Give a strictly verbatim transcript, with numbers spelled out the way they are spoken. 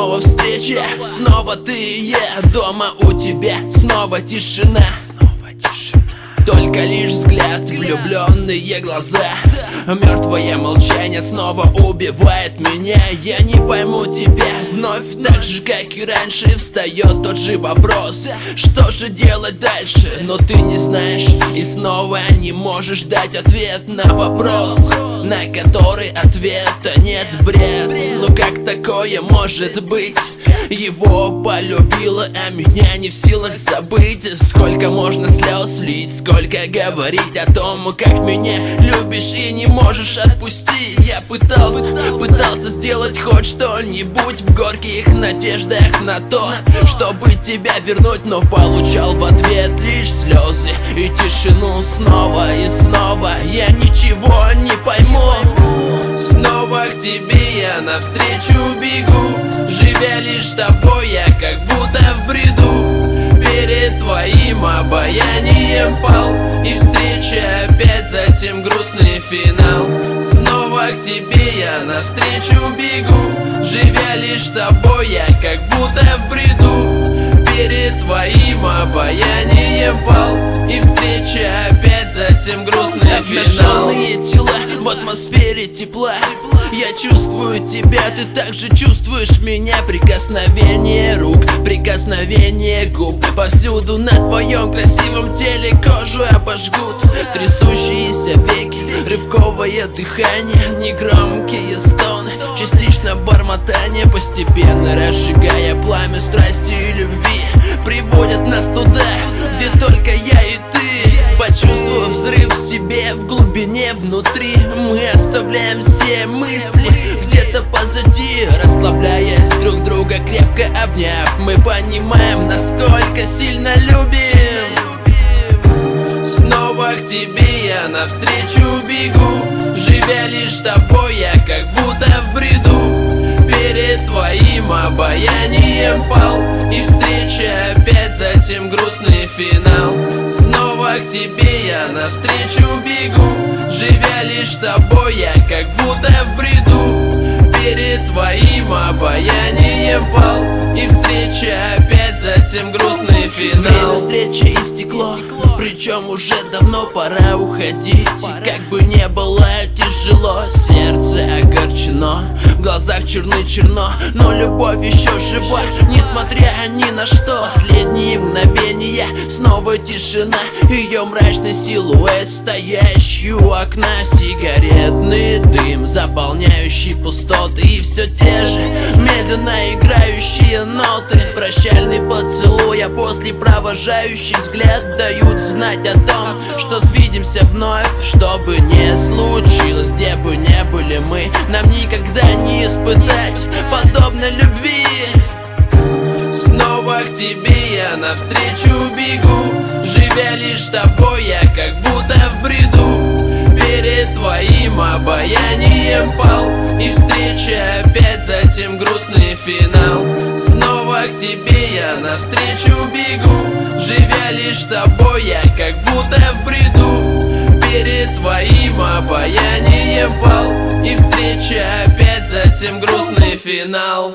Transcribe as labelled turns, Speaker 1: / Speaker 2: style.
Speaker 1: снова встреча, снова ты и я. Дома у тебя снова тишина, только лишь взгляд, влюбленные глаза. Мертвое молчание снова убивает меня. Я не пойму тебя вновь, так же как и раньше. Встает тот же вопрос: что же делать дальше? Но ты не знаешь и снова не можешь дать ответ на вопрос, на который ответа нет. Бред, ну как такое может быть? Его полюбила, а меня не в силах забыть. Сколько можно слез лить, сколько говорить о том, как меня любишь и не можешь отпустить. Я пытался, пытался сделать хоть что-нибудь в горьких надеждах на то, чтобы тебя вернуть, но получал в ответ лишь слезы и тишину снова и снова. Я ничего не пойму. Снова к тебе я навстречу бегу, живя лишь с тобой, я как будто в бреду. Перед твоим обаянием пал, и встреча опять, затем грустный финал. Снова к тебе я навстречу бегу, живя лишь с тобой, я как будто в бреду. Перед твоим обаянием пал, и встреча опять, затем грустный финал. Обнаженные тела в атмосфере тепла, я чувствую тебя, ты также чувствуешь меня. Прикосновение рук, прикосновение губ, повсюду на твоем красивом теле кожу обожгут. Трясущиеся веки, рывковое дыхание, негромкие стоны, частично бормотание, постепенно разжигая пламя страсти и любви, приводят нас туда, где только я и ты. Почувствовав взрыв в себе, в глубине внутри, мы оставляем все мысли где-то позади, расслабляясь друг друга, крепко обняв. Мы понимаем, насколько сильно любим. Снова к тебе я навстречу бегу, живя лишь с тобой, я как будто в бреду. Перед твоим обаянием пал, и встреча опять, затем грустный финал. Снова к тебе я навстречу бегу, живя лишь с тобой, я как будто в бреду. Перед твоим обаянием пал, и встреча опять, затем грустный финал. Время встречи истекло, причем уже давно пора уходить. Как бы не было тяжело, сердце огорчено, в глазах черны-черно, но любовь еще жива, несмотря ни на что. Последние мгновения, снова тишина, ее мрачный силуэт, стоящий у окна. Сигаретный дым, заполняющий пустоты, и все те же медленно играющие ноты. Прощальный поцелуй, а после провожающий взгляд дают знать о том, что свидимся вновь. Что бы ни случилось, где бы ни были мы, нам никогда не испытать подобной любви. Снова к тебе я навстречу бегу, живя лишь с тобой, я как будто в бреду. Перед твоим обаянием пал, и встреча опять, затем грустный финал. Снова к тебе я навстречу бегу, живя лишь с тобой, я как будто в бреду. Перед твоим обаянием пал, и встреча опять, затем грустный финал.